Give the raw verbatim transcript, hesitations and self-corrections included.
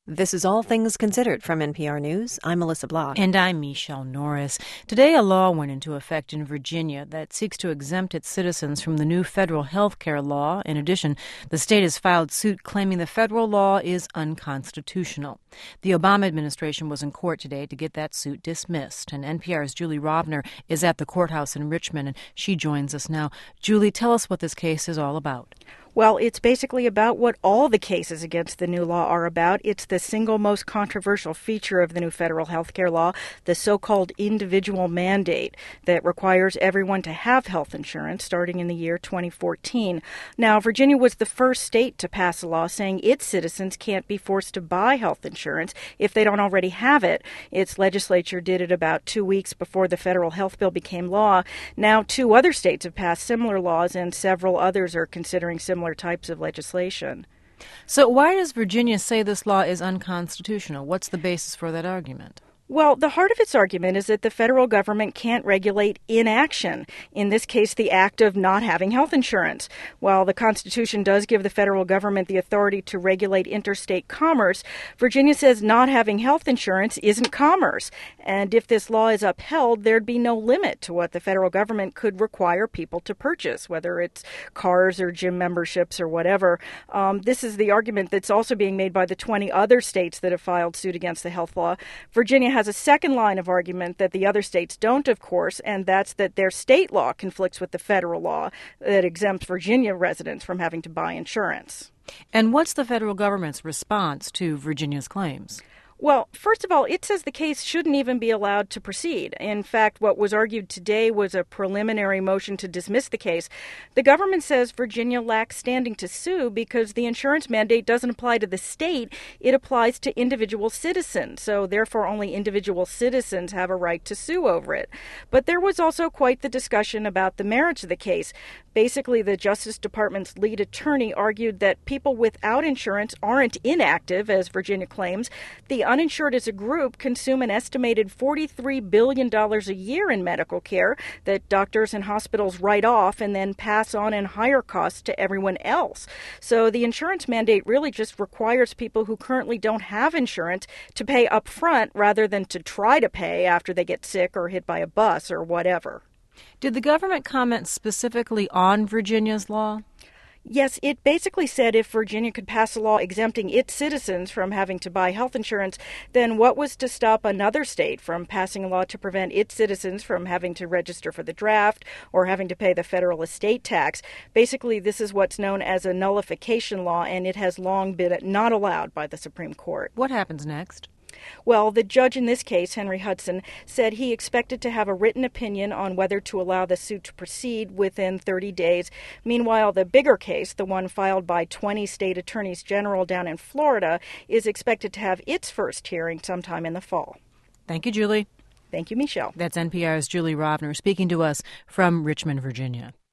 This is All Things Considered from N P R News. I'm Melissa Block. And I'm Michelle Norris. Today, a law went into effect in Virginia that seeks to exempt its citizens from the new federal health care law. In addition, the state has filed suit claiming the federal law is unconstitutional. The Obama administration was in court today to get that suit dismissed. And N P R's Julie Rovner is at the courthouse in Richmond, and she joins us now. Julie, tell us what this case is all about. Well, it's basically about what all the cases against the new law are about. It's the single most controversial feature of the new federal health care law, the so-called individual mandate that requires everyone to have health insurance starting in the year twenty fourteen. Now, Virginia was the first state to pass a law saying its citizens can't be forced to buy health insurance if they don't already have it. Its legislature did it about two weeks before the federal health bill became law. Now, two other states have passed similar laws, and several others are considering similar types of legislation. So why does Virginia say this law is unconstitutional? What's the basis for that argument? Well, the heart of its argument is that the federal government can't regulate inaction, in this case, the act of not having health insurance. While the Constitution does give the federal government the authority to regulate interstate commerce, Virginia says not having health insurance isn't commerce. And if this law is upheld, there'd be no limit to what the federal government could require people to purchase, whether it's cars or gym memberships or whatever. Um, this is the argument that's also being made by the twenty other states that have filed suit against the health law. Virginia has a second line of argument that the other states don't, of course, and that's that their state law conflicts with the federal law that exempts Virginia residents from having to buy insurance. And what's the federal government's response to Virginia's claims? Well, first of all, it says the case shouldn't even be allowed to proceed. In fact, what was argued today was a preliminary motion to dismiss the case. The government says Virginia lacks standing to sue because the insurance mandate doesn't apply to the state. It applies to individual citizens. So therefore, only individual citizens have a right to sue over it. But there was also quite the discussion about the merits of the case. Basically, the Justice Department's lead attorney argued that people without insurance aren't inactive, as Virginia claims. The uninsured as a group consume an estimated forty-three billion dollars a year in medical care that doctors and hospitals write off and then pass on in higher costs to everyone else. So the insurance mandate really just requires people who currently don't have insurance to pay up front rather than to try to pay after they get sick or hit by a bus or whatever. Did the government comment specifically on Virginia's law? Yes, it basically said if Virginia could pass a law exempting its citizens from having to buy health insurance, then what was to stop another state from passing a law to prevent its citizens from having to register for the draft or having to pay the federal estate tax? Basically, this is what's known as a nullification law, and it has long been not allowed by the Supreme Court. What happens next? Well, the judge in this case, Henry Hudson, said he expected to have a written opinion on whether to allow the suit to proceed within thirty days. Meanwhile, the bigger case, the one filed by twenty state attorneys general down in Florida, is expected to have its first hearing sometime in the fall. Thank you, Julie. Thank you, Michelle. That's N P R's Julie Rovner speaking to us from Richmond, Virginia.